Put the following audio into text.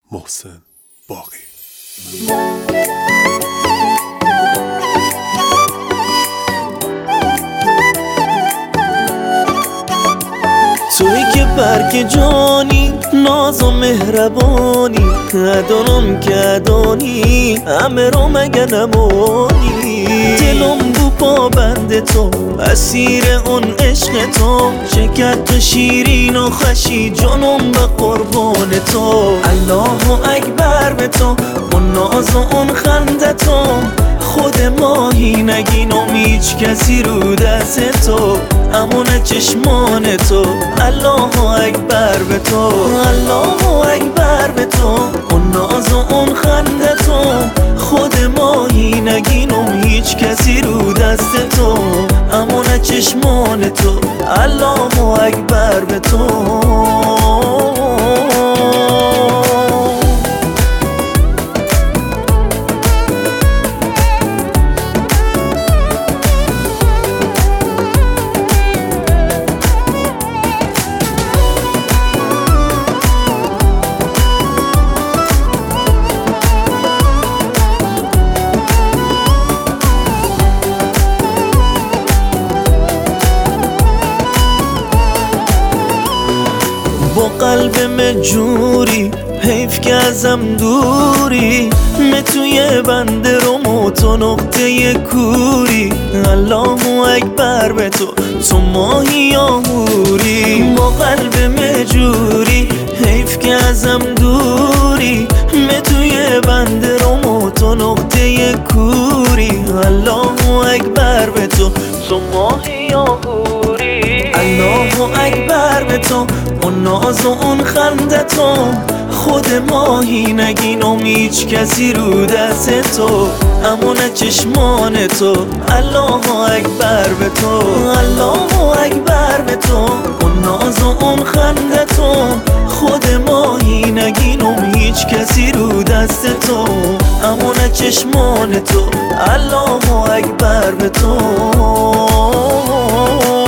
محسن باقی. تویی که برگ جانی، ناز و مهربانی، ادانم که ادانی، همه رو مگه نمانی. دلم بو پابند تو، اسیر اون عشق تو، شکر شیرین و خشی جانم به قربان تو. الله اکبر به تو، اون ناز و اون خنده تو، خود ماهی نگینم هیچ کسی رو دست تو، امون چشمان تو. الله اکبر به تو، الله اکبر به تو، اون ناز و اون خنده تو، خود ماهی نگینم هیچ کسی رو دست تو، امون چشمان تو. الله اکبر به تو. با قلب مجوری حیف که ازم دوری، توی بنده رو تو نقطه کوری. الله اکبر به تو، تو ماهی آهوری. با قلب مجوری حیف که ازم دوری، توی بنده رو تو نقطه کوری. الله اکبر به تو، تو ماهی آهوری. الله اکبر به تو، اون ناز و اون خنده تو، خود ماهی نگینم هیچ کسی رو دست تو، امون چشمان تو. الله اکبر به تو، الله اکبر به تو، اون ناز و اون خنده تو، خود ماهی نگینم هیچ کسی رو دست تو، امون چشمان تو. الله اکبر به تو.